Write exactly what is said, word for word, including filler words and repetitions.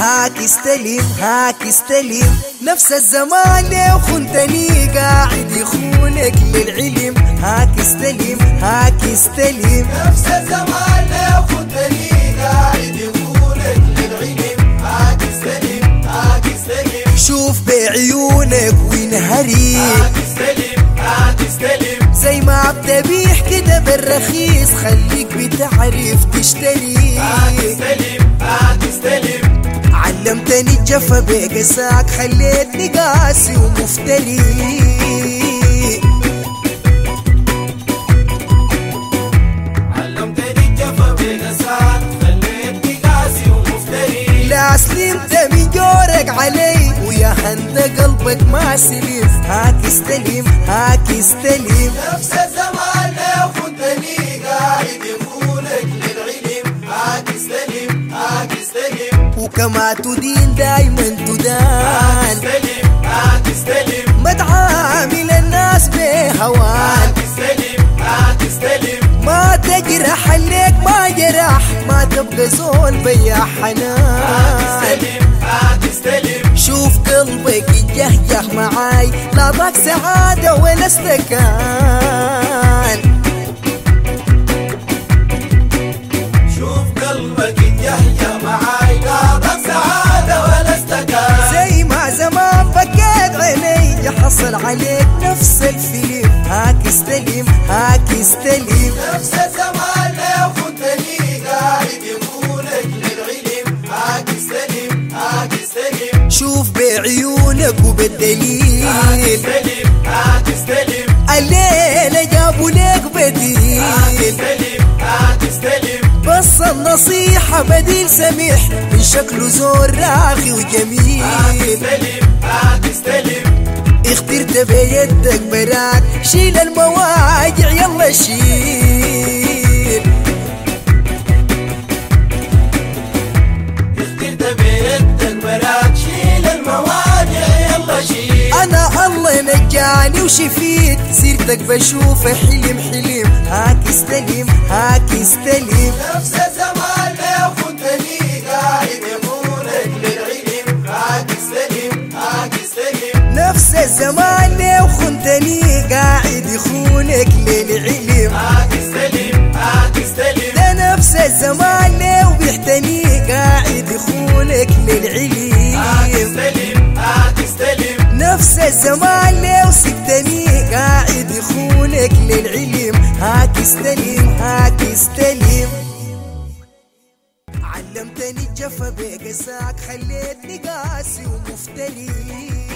هاك استلم هاك استلم. نفس الزمان لو خنتني قاعد يخونك للعلم. هاك استلم هاك استلم. نفس الزمان لو خنتني قاعد يخونك للعلم. هاك استلم هاك استلم. شوف بعيونك وينهري. هاك استلم هاك استلم. زي ما عبتبيح كده بالرخيص خليك بتعرف تشتري. هاك استلم هاك استلم. علمتني الجفا بقساك خليتني قاسي ومفتري. علمتني الجفا بقساك خليتني قاسي ومفتري. لا سلمت من جورك علي ويا هند قلبك ما سلم. هاك استلم هاك استلم. نفس الزمان لو خنتني قاعد يخونك للعلم. هاك استلم هاك استلم. وكما تدين دايما تدان. استلم هاك استلم. ما تعامل الناس بهوان. هاك استلم هاك استلم. ما تجرح عليك ما جرح. ما تبقى زول بيا حنان. هاك استلم هاك استلم. شوف قلبك يجهجه معاي لا ضاق سعادة ولا استكان. شوف قلبك يتيهيأ معاي لا ضاق سعادة ولا استكان. زي ما زمان بكيت عيني يحصل عليك نفس الفيلم. هاك استلم هاك استلم. نفس الزمان لو خنتني قاعد يخونك للعلم. هاك استلم هاك استلم. شوف بعيونك وبالدليل. هاك استلم هاك استلم. الليلة جابوا لك بديل. هاك استلم هاك استلم. بس النصيحة بديل سميح من شكله زور راقي وجميل. هاك استلم هاك استلم. اخترت بيدك براك شيل المواجع يلا شيل. اخترت بيدك براك شيل المواجع يلا شيل. انا الله نجاني وشفيت سيرتك بشوف حلم حلم. هاك استلم هاك استلم. نفس الزمان لو خنتني قاعد يخونك للعلم. هاك استلم هاك استلم. نفس الزمان لو خنتني قاعد يخونك للعلم. هاك استلم هاك استلم. ده نفس الزمان لو بيحتني قاعد يخونك للعلم. هاك استلم هاك استلم. نفس الزمان لو سكتني قاعد يخونك للعلم. هاك استلم هاك استلم. علمتني الجفا بقساك خليتني قاسي ومفتري.